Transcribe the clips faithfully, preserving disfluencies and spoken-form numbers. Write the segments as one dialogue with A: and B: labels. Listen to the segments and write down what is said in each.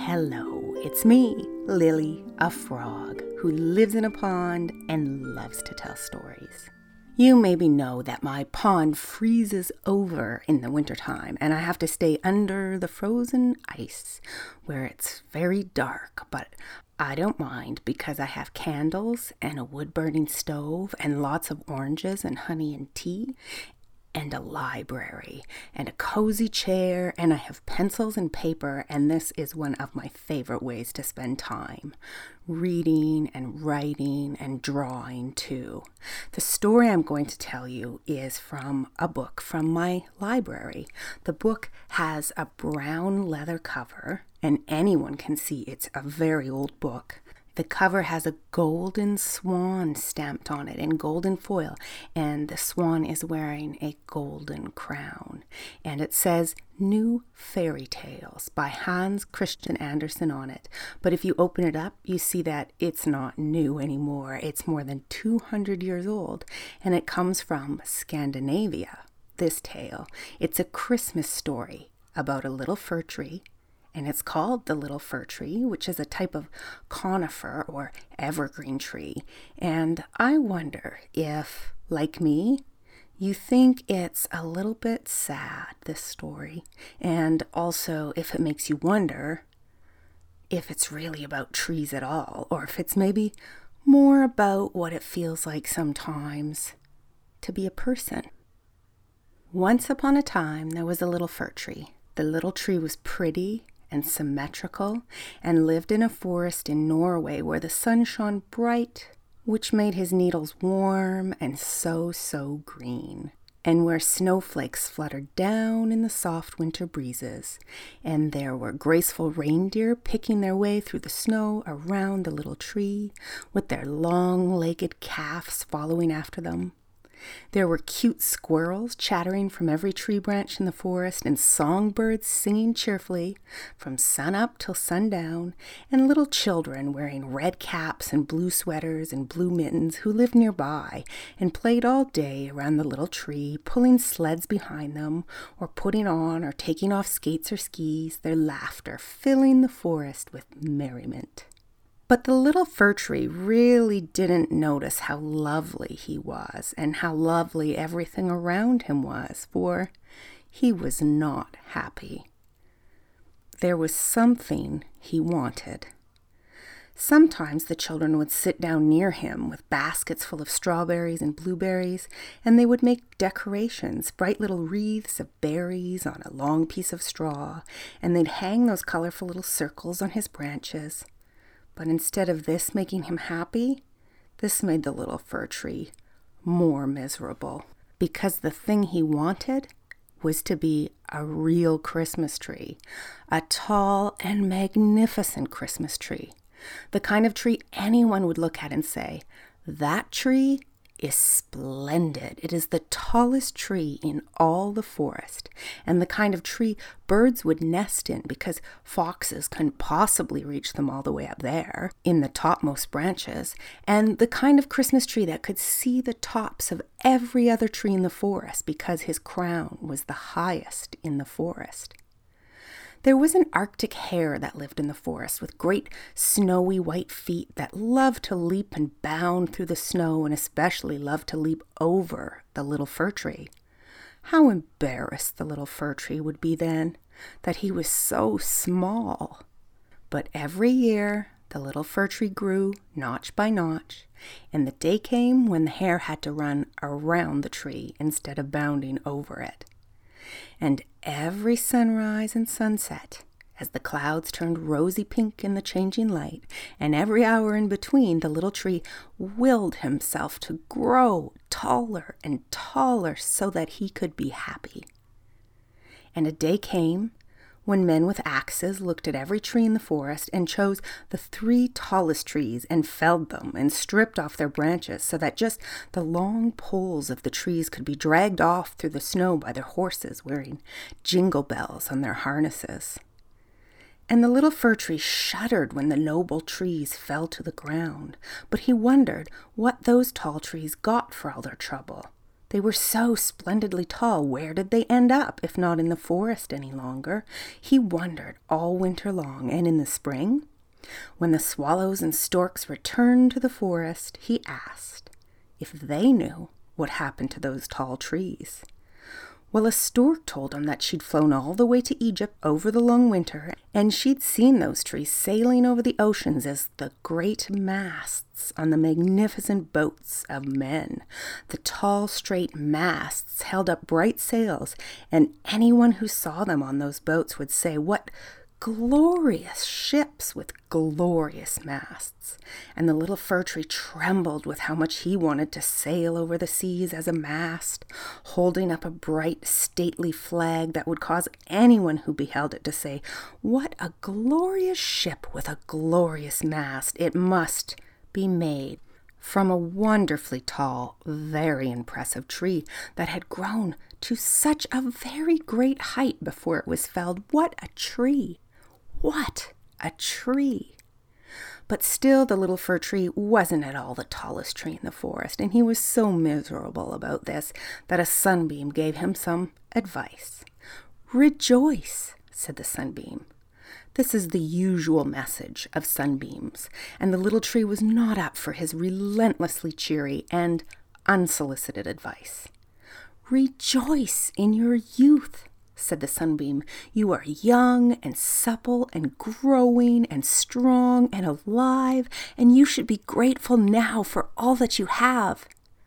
A: Hello, it's me, Lily, a frog who lives in a pond and loves to tell stories. You maybe know that my pond freezes over in the wintertime and I have to stay under the frozen ice where it's very dark, but I don't mind because I have candles and a wood-burning stove and lots of oranges and honey and tea and a library and a cozy chair, and I have pencils and paper, and this is one of my favorite ways to spend time. Reading and writing and drawing too. The story I'm going to tell you is from a book from my library. The book has a brown leather cover, and anyone can see it's a very old book. The cover has a golden swan stamped on it in golden foil, and the swan is wearing a golden crown. And it says New Fairy Tales by Hans Christian Andersen on it. But if you open it up, you see that it's not new anymore. It's more than two hundred years old, and it comes from Scandinavia, this tale. It's a Christmas story about a little fir tree. And it's called the Little Fir Tree, which is a type of conifer or evergreen tree. And I wonder if, like me, you think it's a little bit sad, this story. And also if it makes you wonder if it's really about trees at all, or if it's maybe more about what it feels like sometimes to be a person. Once upon a time, there was a little fir tree. The little tree was pretty and symmetrical, and lived in a forest in Norway where the sun shone bright, which made his needles warm and so, so green, and where snowflakes fluttered down in the soft winter breezes, and there were graceful reindeer picking their way through the snow around the little tree, with their long-legged calves following after them. There were cute squirrels chattering from every tree branch in the forest, and songbirds singing cheerfully from sun up till sundown, and little children wearing red caps and blue sweaters and blue mittens who lived nearby and played all day around the little tree, pulling sleds behind them, or putting on or taking off skates or skis, their laughter filling the forest with merriment. But the little fir tree really didn't notice how lovely he was and how lovely everything around him was, for he was not happy. There was something he wanted. Sometimes the children would sit down near him with baskets full of strawberries and blueberries, and they would make decorations, bright little wreaths of berries on a long piece of straw, and they'd hang those colorful little circles on his branches. But instead of this making him happy, this made the little fir tree more miserable, because the thing he wanted was to be a real Christmas tree, a tall and magnificent Christmas tree, the kind of tree anyone would look at and say, that tree is splendid. It is the tallest tree in all the forest, and the kind of tree birds would nest in because foxes couldn't possibly reach them all the way up there in the topmost branches, and the kind of Christmas tree that could see the tops of every other tree in the forest because his crown was the highest in the forest. There was an Arctic hare that lived in the forest with great snowy white feet that loved to leap and bound through the snow, and especially loved to leap over the little fir tree. How embarrassed the little fir tree would be then, that he was so small. But every year the little fir tree grew notch by notch, and the day came when the hare had to run around the tree instead of bounding over it. And every sunrise and sunset, as the clouds turned rosy pink in the changing light, and every hour in between, the little tree willed himself to grow taller and taller so that he could be happy. And a day came when men with axes looked at every tree in the forest and chose the three tallest trees and felled them and stripped off their branches so that just the long poles of the trees could be dragged off through the snow by their horses wearing jingle bells on their harnesses. And the little fir tree shuddered when the noble trees fell to the ground, but he wondered what those tall trees got for all their trouble. They were so splendidly tall, where did they end up, if not in the forest any longer? He wondered all winter long, and in the spring, when the swallows and storks returned to the forest, he asked if they knew what happened to those tall trees. Well, a stork told him that she'd flown all the way to Egypt over the long winter, and she'd seen those trees sailing over the oceans as the great masts on the magnificent boats of men. The tall, straight masts held up bright sails, and anyone who saw them on those boats would say, "What glorious ships with glorious masts." And the little fir tree trembled with how much he wanted to sail over the seas as a mast, holding up a bright, stately flag that would cause anyone who beheld it to say, "What a glorious ship with a glorious mast. It must be made from a wonderfully tall, very impressive tree that had grown to such a very great height before it was felled. What a tree! What a tree!" But still the little fir tree wasn't at all the tallest tree in the forest, and he was so miserable about this that a sunbeam gave him some advice. "Rejoice," said the sunbeam. This is the usual message of sunbeams, and the little tree was not up for his relentlessly cheery and unsolicited advice. "Rejoice in your youth," said the sunbeam. "You are young and supple and growing and strong and alive, and you should be grateful now for all that you have."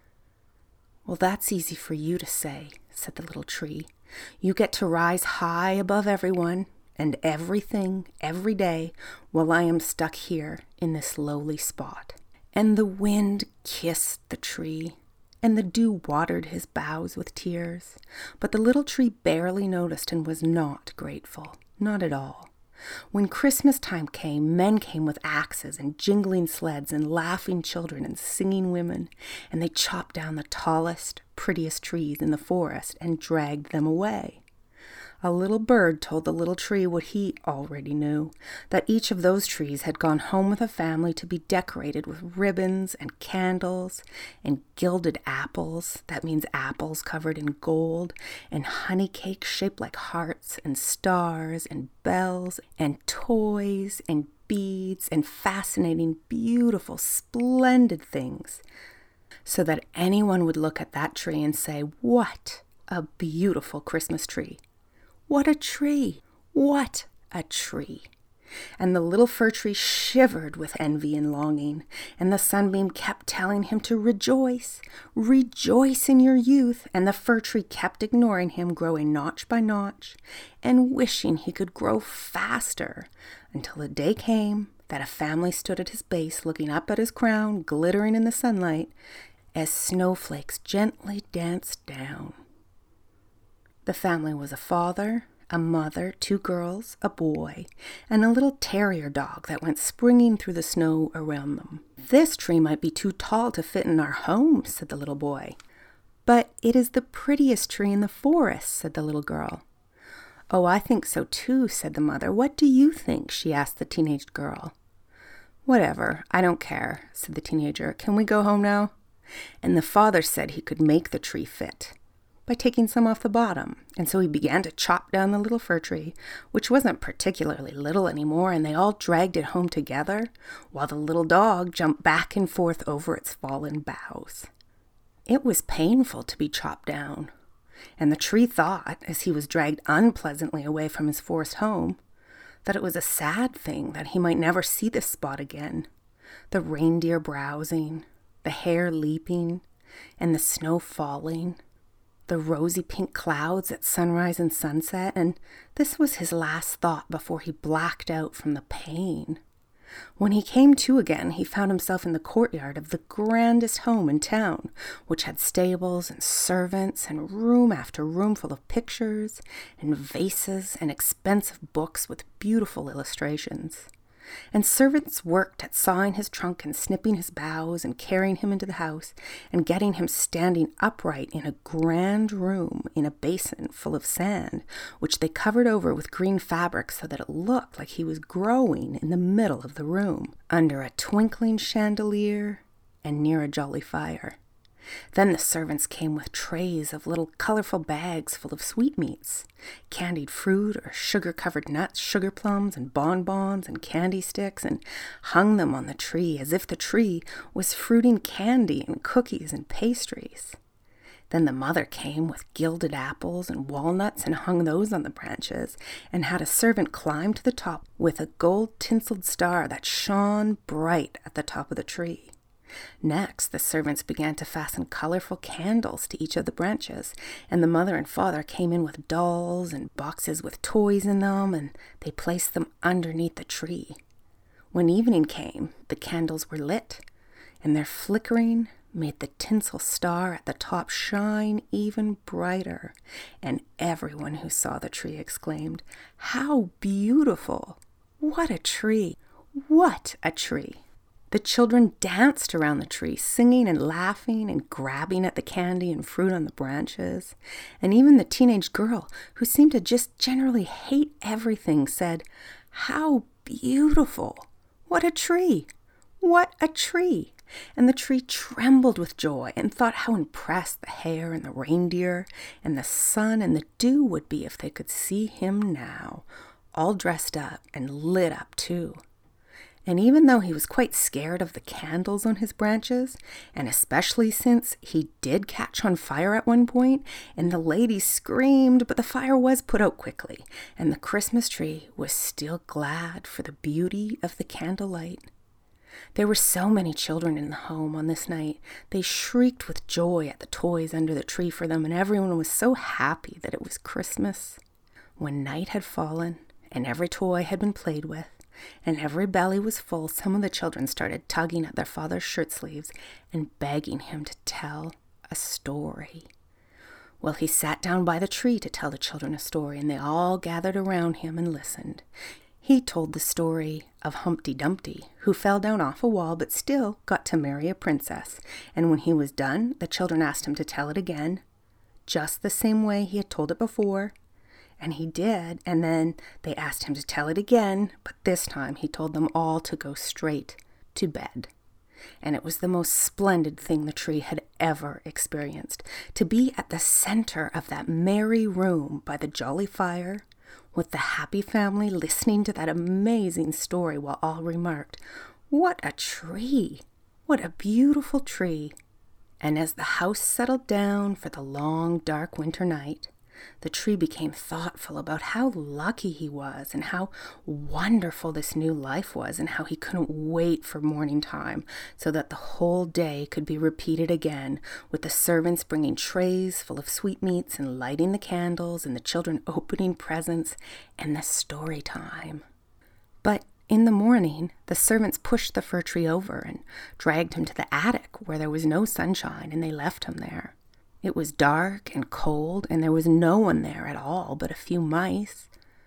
A: "Well, that's easy for you to say," said the little tree. "You get to rise high above everyone and everything every day, while I am stuck here in this lowly spot." And the wind kissed the tree, and the dew watered his boughs with tears. But the little tree barely noticed and was not grateful, not at all. When Christmas time came, men came with axes and jingling sleds and laughing children and singing women, and they chopped down the tallest, prettiest trees in the forest and dragged them away. A little bird told the little tree what he already knew, that each of those trees had gone home with a family to be decorated with ribbons and candles and gilded apples, that means apples covered in gold, and honey cakes shaped like hearts and stars and bells and toys and beads and fascinating, beautiful, splendid things, so that anyone would look at that tree and say, "What a beautiful Christmas tree! What a tree! What a tree!" And the little fir tree shivered with envy and longing, and the sunbeam kept telling him to rejoice, rejoice in your youth, and the fir tree kept ignoring him, growing notch by notch, and wishing he could grow faster, until the day came that a family stood at his base, looking up at his crown, glittering in the sunlight, as snowflakes gently danced down. The family was a father, a mother, two girls, a boy, and a little terrier dog that went springing through the snow around them. "This tree might be too tall to fit in our home," said the little boy. "But it is the prettiest tree in the forest," said the little girl. "Oh, I think so too," said the mother. "What do you think?" she asked the teenage girl. "Whatever, I don't care," said the teenager. "Can we go home now?" And the father said he could make the tree fit by taking some off the bottom. And so he began to chop down the little fir tree, which wasn't particularly little anymore, and they all dragged it home together, while the little dog jumped back and forth over its fallen boughs. It was painful to be chopped down, and the tree thought, as he was dragged unpleasantly away from his forest home, that it was a sad thing that he might never see this spot again. The reindeer browsing, the hare leaping, and the snow falling, the rosy pink clouds at sunrise and sunset, and this was his last thought before he blacked out from the pain. When he came to again, he found himself in the courtyard of the grandest home in town, which had stables and servants and room after room full of pictures and vases and expensive books with beautiful illustrations. And servants worked at sawing his trunk and snipping his boughs and carrying him into the house and getting him standing upright in a grand room in a basin full of sand, which they covered over with green fabric so that it looked like he was growing in the middle of the room, under a twinkling chandelier and near a jolly fire. Then the servants came with trays of little colorful bags full of sweetmeats, candied fruit or sugar-covered nuts, sugar plums and bonbons and candy sticks, and hung them on the tree as if the tree was fruiting candy and cookies and pastries. Then the mother came with gilded apples and walnuts and hung those on the branches, and had a servant climb to the top with a gold-tinseled star that shone bright at the top of the tree. Next, the servants began to fasten colorful candles to each of the branches, and the mother and father came in with dolls and boxes with toys in them, and they placed them underneath the tree. When evening came, the candles were lit, and their flickering made the tinsel star at the top shine even brighter, and everyone who saw the tree exclaimed, "How beautiful! What a tree! What a tree!" The children danced around the tree, singing and laughing and grabbing at the candy and fruit on the branches, and even the teenage girl, who seemed to just generally hate everything, said, "How beautiful! What a tree! What a tree!" And the tree trembled with joy and thought how impressed the hare and the reindeer and the sun and the dew would be if they could see him now, all dressed up and lit up too. And even though he was quite scared of the candles on his branches, and especially since he did catch on fire at one point, and the ladies screamed, but the fire was put out quickly, and the Christmas tree was still glad for the beauty of the candlelight. There were so many children in the home on this night. They shrieked with joy at the toys under the tree for them, and everyone was so happy that it was Christmas. When night had fallen, and every toy had been played with, and every belly was full, some of the children started tugging at their father's shirt sleeves and begging him to tell a story. Well, he sat down by the tree to tell the children a story, and they all gathered around him and listened. He told the story of Humpty Dumpty, who fell down off a wall but still got to marry a princess, and when he was done, the children asked him to tell it again, just the same way he had told it before. And he did, and then they asked him to tell it again, but this time he told them all to go straight to bed. And it was the most splendid thing the tree had ever experienced, to be at the center of that merry room by the jolly fire, with the happy family listening to that amazing story while all remarked, "What a tree! What a beautiful tree!" And as the house settled down for the long, dark winter night, the tree became thoughtful about how lucky he was and how wonderful this new life was, and how he couldn't wait for morning time so that the whole day could be repeated again, with the servants bringing trays full of sweetmeats and lighting the candles and the children opening presents and the story time. But in the morning, the servants pushed the fir tree over and dragged him to the attic where there was no sunshine, and they left him there. It was dark and cold, and there was no one there at all but a few mice.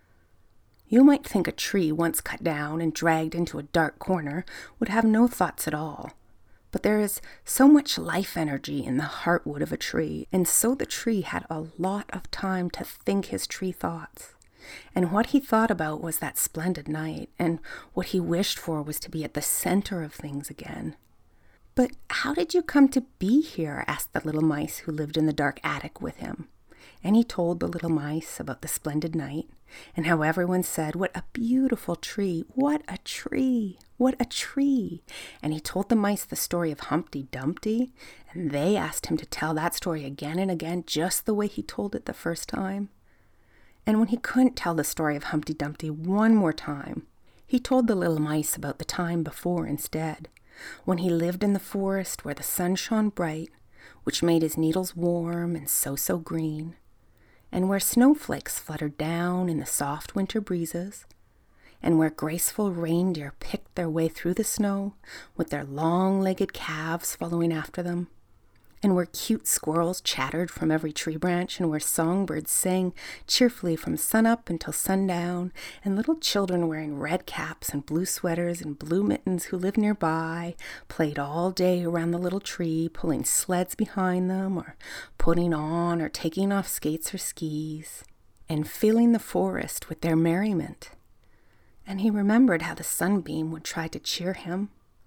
A: You might think a tree once cut down and dragged into a dark corner would have no thoughts at all. But there is so much life energy in the heartwood of a tree, and so the tree had a lot of time to think his tree thoughts. And what he thought about was that splendid night, and what he wished for was to be at the center of things again. "But how did you come to be here?" asked the little mice who lived in the dark attic with him. And he told the little mice about the splendid night, and how everyone said, "What a beautiful tree! What a tree! What a tree!" And he told the mice the story of Humpty Dumpty, and they asked him to tell that story again and again, just the way he told it the first time. And when he couldn't tell the story of Humpty Dumpty one more time, he told the little mice about the time before instead, when he lived in the forest where the sun shone bright, which made his needles warm and so-so green, and where snowflakes fluttered down in the soft winter breezes, and where graceful reindeer picked their way through the snow with their long-legged calves following after them, and where cute squirrels chattered from every tree branch, and where songbirds sang cheerfully from sunup until sundown, and little children wearing red caps and blue sweaters and blue mittens who lived nearby played all day around the little tree, pulling sleds behind them, or putting on or taking off skates or skis, and filling the forest with their merriment. And he remembered how the sunbeam would try to cheer him,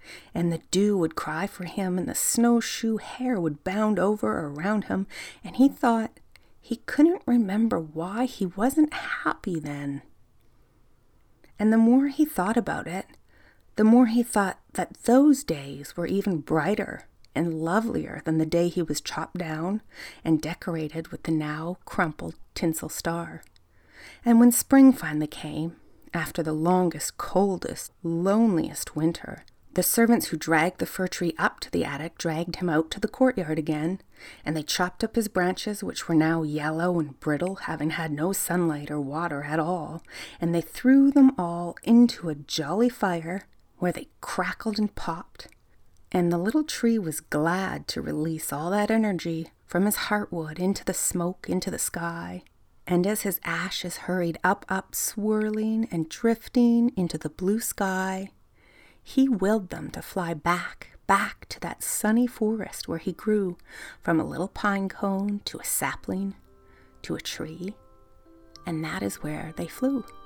A: and the dew would cry for him, and the snowshoe hair would bound over or around him, and he thought he couldn't remember why he wasn't happy then. And the more he thought about it, the more he thought that those days were even brighter and lovelier than the day he was chopped down and decorated with the now crumpled tinsel star. And when spring finally came, after the longest, coldest, loneliest winter, the servants who dragged the fir tree up to the attic dragged him out to the courtyard again, and they chopped up his branches, which were now yellow and brittle, having had no sunlight or water at all, and they threw them all into a jolly fire, where they crackled and popped, and the little tree was glad to release all that energy from his heartwood into the smoke, into the sky. And as his ashes hurried up, up, swirling and drifting into the blue sky, he willed them to fly back, back to that sunny forest where he grew from a little pine cone to a sapling to a tree, and that is where they flew.